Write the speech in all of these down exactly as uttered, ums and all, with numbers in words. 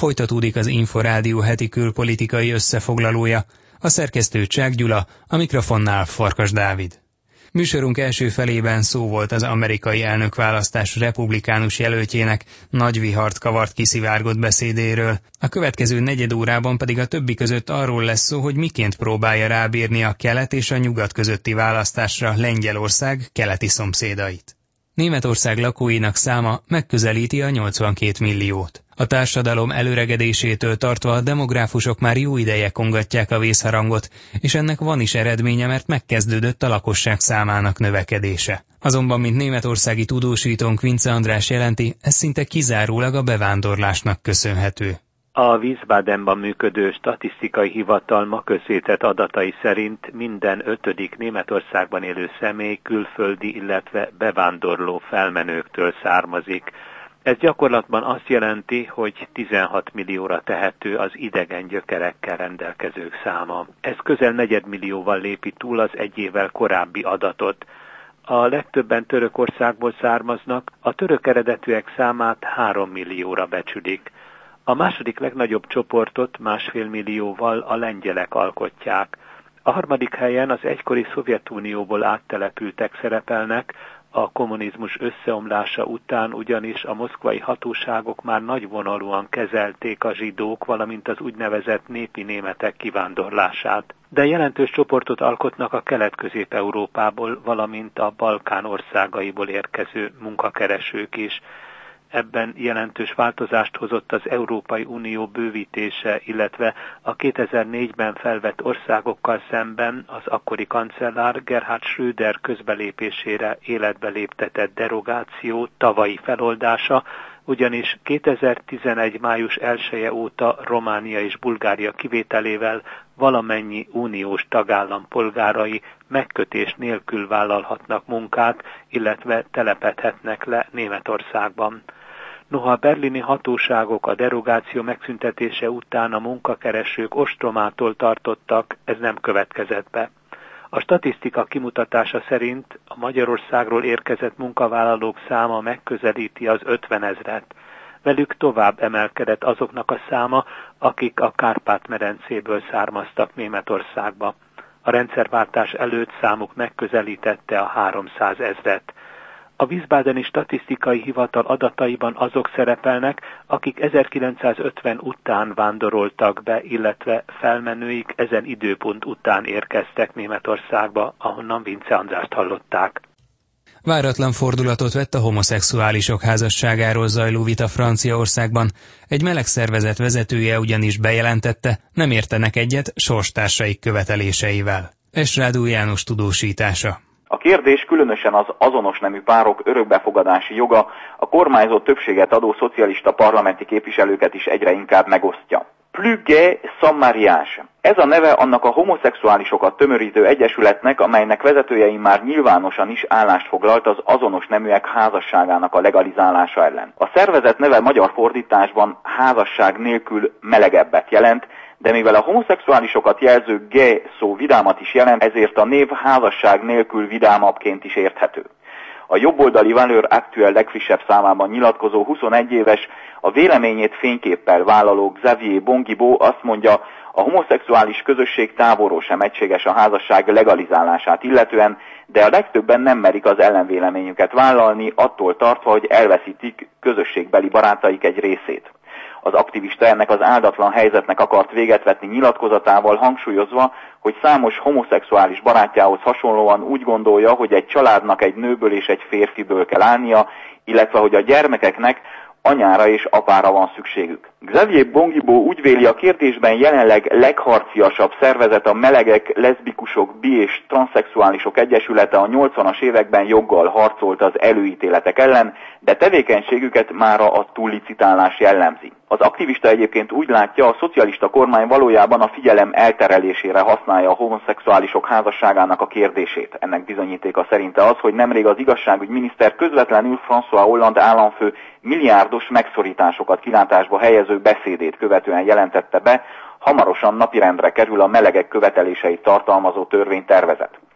Folytatódik az Inforádió heti külpolitikai összefoglalója. A szerkesztő Csák Gyula, a mikrofonnál Farkas Dávid. Műsorunk első felében szó volt az amerikai elnökválasztás republikánus jelöltjének nagy vihart kavart kiszivárgott beszédéről. A következő negyed órában pedig a többi között arról lesz szó, hogy miként próbálja rábírni a kelet és a nyugat közötti választásra Lengyelország keleti szomszédait. Németország lakóinak száma megközelíti a nyolcvankét milliót. A társadalom előregedésétől tartva a demográfusok már jó ideje kongatják a vészharangot, és ennek van is eredménye, mert megkezdődött a lakosság számának növekedése. Azonban, mint németországi tudósítónk Vince András jelenti, ez szinte kizárólag a bevándorlásnak köszönhető. A Wiesbadenban működő statisztikai hivatal ma közzétett adatai szerint minden ötödik Németországban élő személy külföldi, illetve bevándorló felmenőktől származik. Ez gyakorlatban azt jelenti, hogy tizenhat millióra tehető az idegen gyökerekkel rendelkezők száma. Ez közel negyedmillióval lépi túl az egy évvel korábbi adatot. A legtöbben Törökországból származnak, a török eredetűek számát három millióra becsülik. A második legnagyobb csoportot másfél millióval a lengyelek alkotják. A harmadik helyen az egykori Szovjetunióból áttelepültek szerepelnek, a kommunizmus összeomlása után ugyanis a moszkvai hatóságok már nagyvonalúan kezelték a zsidók, valamint az úgynevezett népi németek kivándorlását. De jelentős csoportot alkotnak a Kelet-Közép-Európából, valamint a Balkán országaiból érkező munkakeresők is. Ebben jelentős változást hozott az Európai Unió bővítése, illetve a kétezer-négyben felvett országokkal szemben az akkori kancellár Gerhard Schröder közbelépésére életbe léptetett derogáció tavalyi feloldása, ugyanis kétezer-tizenegy. május elseje óta Románia és Bulgária kivételével valamennyi uniós tagállam polgárai megkötés nélkül vállalhatnak munkát, illetve telepedhetnek le Németországban. Noha a berlini hatóságok a derogáció megszüntetése után a munkakeresők ostromától tartottak, ez nem következett be. A statisztika kimutatása szerint a Magyarországról érkezett munkavállalók száma megközelíti az ötvenezret. Velük tovább emelkedett azoknak a száma, akik a Kárpát-medencéből származtak Németországba. A rendszerváltás előtt számuk megközelítette a háromszázezret. A Wiesbadeni Statisztikai Hivatal adataiban azok szerepelnek, akik ezerkilencszázötven után vándoroltak be, illetve felmenőik ezen időpont után érkeztek Németországba, ahonnan Vince Andrást hallották. Váratlan fordulatot vett a homoszexuálisok házasságáról zajló vita Franciaországban. Egy meleg szervezet vezetője ugyanis bejelentette, nem értenek egyet sorstársaik követeléseivel. Esrádó János tudósítása. A kérdés, különösen az azonos nemű párok örökbefogadási joga a kormányzó többséget adó szocialista parlamenti képviselőket is egyre inkább megosztja. Plus gay sans mariage. Ez a neve annak a homoszexuálisokat tömörítő egyesületnek, amelynek vezetőjei már nyilvánosan is állást foglalt az azonos neműek házasságának a legalizálása ellen. A szervezet neve magyar fordításban házasság nélkül melegebbet jelent, de mivel a homoszexuálisokat jelző gay szó vidámat is jelent, ezért a név házasság nélkül vidámabbként is érthető. A jobboldali Valeurs Actuelle legfrissebb számában nyilatkozó huszonegy éves, a véleményét fényképpel vállaló Xavier Bongibo azt mondja, a homoszexuális közösség távolról sem egységes a házasság legalizálását illetően, de a legtöbben nem merik az ellenvéleményüket vállalni, attól tartva, hogy elveszítik közösségbeli barátaik egy részét. Az aktivista ennek az áldatlan helyzetnek akart véget vetni nyilatkozatával, hangsúlyozva, hogy számos homoszexuális barátjához hasonlóan úgy gondolja, hogy egy családnak egy nőből és egy férfiből kell állnia, illetve hogy a gyermekeknek anyára és apára van szükségük. Xavier Bongibo úgy véli, a kérdésben jelenleg legharciasabb szervezet a melegek, leszbikusok, bi és transzexuálisok egyesülete a nyolcvanas években joggal harcolt az előítéletek ellen, de tevékenységüket mára a túllicitálás jellemzi. Az aktivista egyébként úgy látja, a szocialista kormány valójában a figyelem elterelésére használja a homoszexuálisok házasságának a kérdését. Ennek bizonyítéka szerinte az, hogy nemrég az igazságügyminiszter közvetlenül François Hollande államfő milliárdos megszorításokat kilátásba helyező beszédét követően jelentette be, hamarosan napirendre kerül a melegek követeléseit tartalmazó törvénytervezet.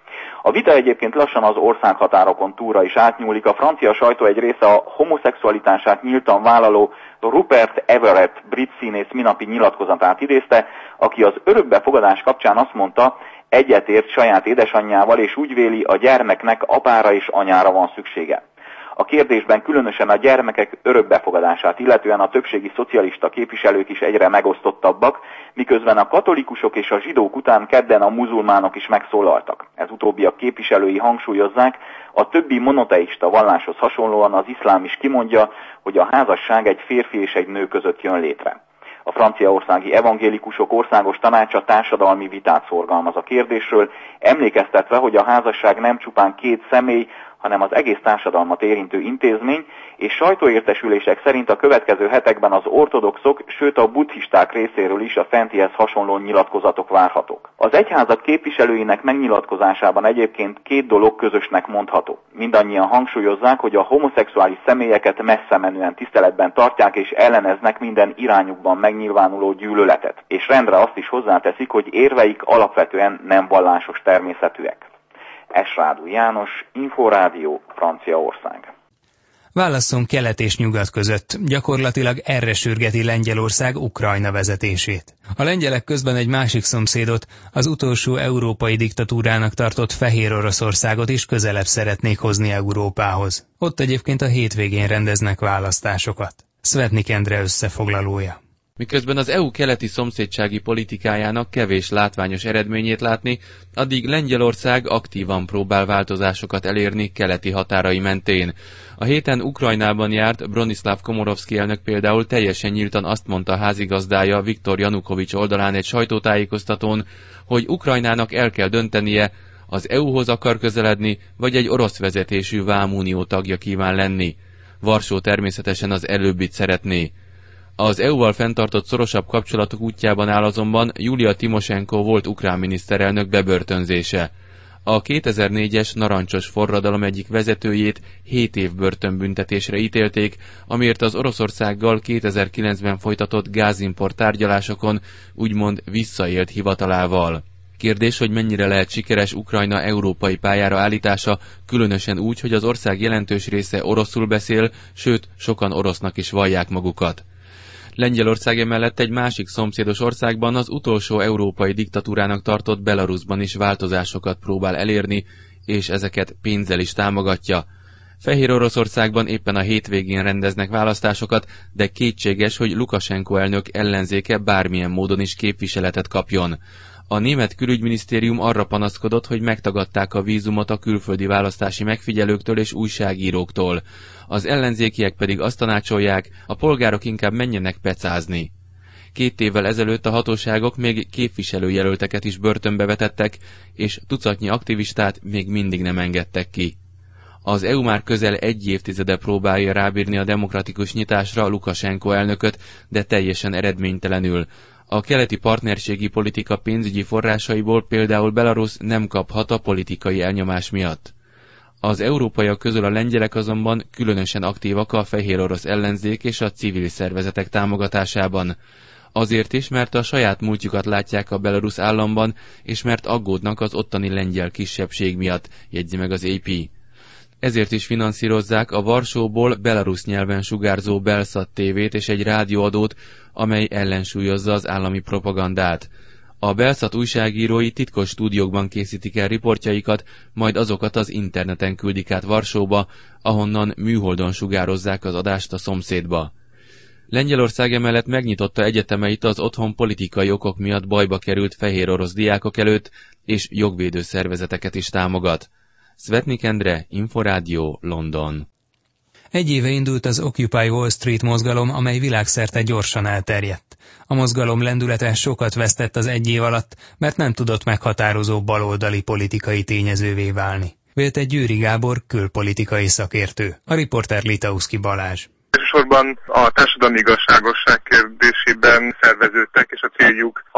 A vita egyébként lassan az országhatárokon túlra is átnyúlik. A francia sajtó egy része a homoszexualitását nyíltan vállaló Rupert Everett brit színész minapi nyilatkozatát idézte, aki az örökbefogadás kapcsán azt mondta, egyetért saját édesanyjával, és úgy véli, a gyermeknek apára és anyára van szüksége. A kérdésben különösen a gyermekek örökbefogadását illetően a többségi szocialista képviselők is egyre megosztottabbak, miközben a katolikusok és a zsidók után kedden a muzulmánok is megszólaltak. Ez utóbbiak képviselői hangsúlyozzák, a többi monoteista valláshoz hasonlóan az iszlám is kimondja, hogy a házasság egy férfi és egy nő között jön létre. A franciaországi evangélikusok országos tanácsa társadalmi vitát szorgalmaz a kérdésről, emlékeztetve, hogy a házasság nem csupán két személy, hanem az egész társadalmat érintő intézmény, és sajtóértesülések szerint a következő hetekben az ortodoxok, sőt a buddhisták részéről is a fentihez hasonló nyilatkozatok várhatók. Az egyházak képviselőinek megnyilatkozásában egyébként két dolog közösnek mondható. Mindannyian hangsúlyozzák, hogy a homoszexuális személyeket messze menően tiszteletben tartják és elleneznek minden irányukban megnyilvánuló gyűlöletet. És rendre azt is hozzáteszik, hogy érveik alapvetően nem vallásos természetűek. Esrádú János, Inforádió, Franciaország. Válasszon kelet és nyugat között, gyakorlatilag erre sürgeti Lengyelország Ukrajna vezetését. A lengyelek közben egy másik szomszédot, az utolsó európai diktatúrának tartott Fehér Oroszországot is közelebb szeretnék hozni Európához. Ott egyébként a hétvégén rendeznek választásokat. Szvetnik Endre összefoglalója. Miközben az é u keleti szomszédsági politikájának kevés látványos eredményét látni, addig Lengyelország aktívan próbál változásokat elérni keleti határai mentén. A héten Ukrajnában járt Bronislav Komorowski elnök például teljesen nyíltan azt mondta a házigazdája Viktor Janukovics oldalán egy sajtótájékoztatón, hogy Ukrajnának el kell döntenie, az é u-hoz akar közeledni, vagy egy orosz vezetésű vámunió tagja kíván lenni. Varsó természetesen az előbbit szeretné. Az é u-val fenntartott szorosabb kapcsolatok útjában áll azonban Julia Timosenko volt ukrán miniszterelnök bebörtönzése. A kétezer-négyes narancsos forradalom egyik vezetőjét hét év börtönbüntetésre ítélték, amiért az Oroszországgal kétezer-kilencben folytatott gázimport tárgyalásokon úgymond visszaélt hivatalával. Kérdés, hogy mennyire lehet sikeres Ukrajna európai pályára állítása, különösen úgy, hogy az ország jelentős része oroszul beszél, sőt, sokan orosznak is vallják magukat. Lengyelország emellett egy másik szomszédos országban, az utolsó európai diktatúrának tartott Belarusban is változásokat próbál elérni, és ezeket pénzzel is támogatja. Fehér Oroszországban éppen a hétvégén rendeznek választásokat, de kétséges, hogy Lukasenko elnök ellenzéke bármilyen módon is képviseletet kapjon. A német külügyminisztérium arra panaszkodott, hogy megtagadták a vízumot a külföldi választási megfigyelőktől és újságíróktól. Az ellenzékiek pedig azt tanácsolják, a polgárok inkább menjenek pecázni. Két évvel ezelőtt a hatóságok még képviselőjelölteket is börtönbe vetettek, és tucatnyi aktivistát még mindig nem engedtek ki. Az é u már közel egy évtizede próbálja rábírni a demokratikus nyitásra Lukasenko elnököt, de teljesen eredménytelenül. A keleti partnerségi politika pénzügyi forrásaiból például Belarus nem kaphat a politikai elnyomás miatt. Az európaiak közül a lengyelek azonban különösen aktívak a fehér orosz ellenzék és a civil szervezetek támogatásában. Azért is, mert a saját múltjukat látják a Belarus államban, és mert aggódnak az ottani lengyel kisebbség miatt, jegyzi meg az á pé. Ezért is finanszírozzák a Varsóból belarusz nyelven sugárzó Belsat tévét és egy rádióadót, amely ellensúlyozza az állami propagandát. A Belsat újságírói titkos stúdiókban készítik el riportjaikat, majd azokat az interneten küldik át Varsóba, ahonnan műholdon sugározzák az adást a szomszédba. Lengyelország emellett megnyitotta egyetemeit az otthon politikai okok miatt bajba került fehér orosz diákok előtt, és jogvédő szervezeteket is támogat. Szvetnik Endre, Inforádió, London. Egy éve indult az Occupy Wall Street mozgalom, amely világszerte gyorsan elterjedt. A mozgalom lendülete sokat vesztett az egy év alatt, mert nem tudott meghatározó baloldali politikai tényezővé válni. Vélte Győri Gábor, külpolitikai szakértő. A riporter Litauszki Balázs. Elsősorban a társadalmi igazságosság kérdésében szerveződtek, és a céljuk az volt, hogy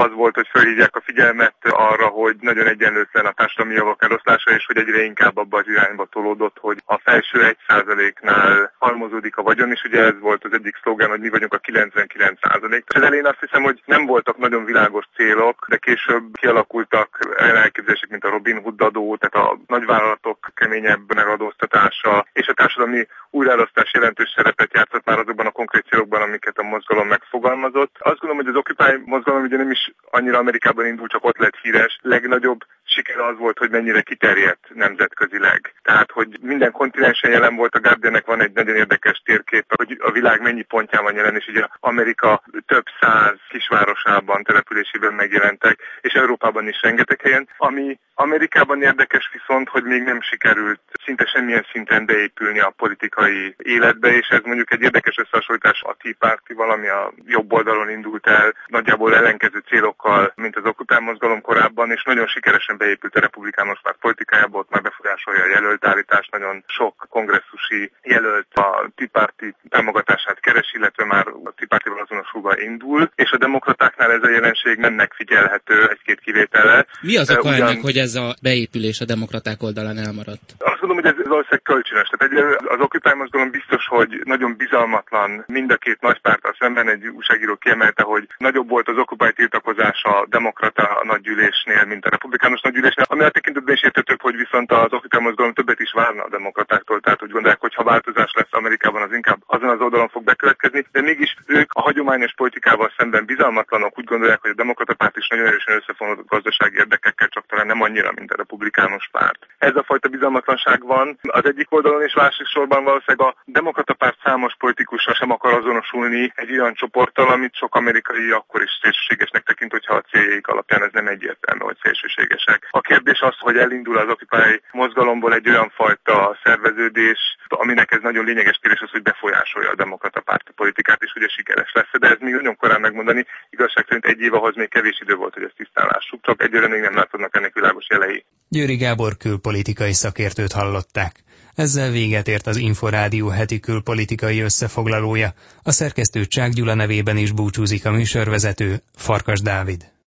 hogy felhívják a figyelmet arra, hogy nagyon egyenlőtlen a társadalmi javak eloszlása, és hogy egyre inkább abba az irányba tolódott, hogy a felső egy százaléknál halmozódik a vagyon, és ugye ez volt az egyik szlogán, hogy mi vagyunk a kilencvenkilenc százalék. Az elején azt hiszem, hogy nem voltak nagyon világos célok, de később kialakultak elképzelések, mint a Robin Hood adó, tehát a nagyvállalatok keményebb megadóztatása, és a társadalmi újraelosztás jelentős szerepet játszott már azokban a konkrét célokban, amiket a mozgalom megfogalmazott. Azt gondolom, hogy az Occupy mozgalom ugye nem is annyira Amerikában indult, csak ott lett híres. Legnagyobb siker az volt, hogy mennyire kiterjedt nemzetközileg. Tehát, hogy minden kontinensen jelen volt, a Guardiannek van egy nagyon érdekes térkép, hogy a világ mennyi pontján van jelen, és ugye Amerika több száz kisvárosában, településében megjelentek, és Európában is rengeteg helyen. Ami Amerikában érdekes viszont, hogy még nem sikerült szinte semmilyen szinten beépülni a politikai életbe, és ez mondjuk egy érdekes összehasonlítás a Tea Party-val, ami a jobb oldalon indult el, nagyjából ellenkező célokkal, mint az Occupy mozgalom korábban, és nagyon sikeresen beépült a republikánus párt politikájába, ott már befolyásolja a jelöltállítást, nagyon sok kongresszusi jelölt a Tea Party támogatását keres, illetve már a Tea Party-val azonosulva indul, és a demokratáknál ez a jelenség nem megfigyelhető egy-két kivétellel. Mi az oka Ugyan... ennek, hogy ez a beépülés a demokraták oldalán elmaradt? Azt mondom, hogy ez valószínűleg kölcsönös. Tehát egy, az Occupy mozgalom biztos, hogy nagyon bizalmatlan mind a két nagy párttal szemben. Egy újságíró kiemelte, hogy nagyobb volt az Occupy tiltakozása a demokrata nagygyűlésnél, mint a republikánus nagygyűlésnél, ami a tekintetben is érthetőbb, hogy viszont az Occupy mozgalom többet is várna a demokratáktól, tehát úgy gondolják, hogy ha változás lesz Amerikában, az inkább azon az oldalon fog bekövetkezni, de mégis ők a hagyományos politikával szemben bizalmatlanok, úgy gondolják, hogy a demokrata párt is nagyon erősen összefonódott gazdasági érdekekkel, csak talán nem annyira, mint a republikánus párt. Ez a fajta bizalmatlanság van az egyik oldalon, és másik sorban valószínűleg a demokrata párt számos politikussal sem akar azonosulni egy olyan csoporttal, amit sok amerikai akkor is szélsőségesnek tekint, hogyha a céljaik alapján ez nem egyértelmű, hogy szélsőségesek. A kérdés az, hogy elindul az Occupy mozgalomból egy olyan fajta szerveződés, aminek ez nagyon lényeges kérdés az, hogy befolyásolja a demokrata párti politikát, és ugye sikeres lesz. De ez még nagyon korán megmondani, igazság szerint egy év ahhoz még kevés idő volt, hogy ezt tisztán lássuk, csak egyre még nem látodnak ennek világos jelei. Győri Gábor külpolitikai szakértőt hallották. Ezzel véget ért az Inforádió heti külpolitikai összefoglalója. A szerkesztő Csák Gyula nevében is búcsúzik a műsorvezető, Farkas Dávid.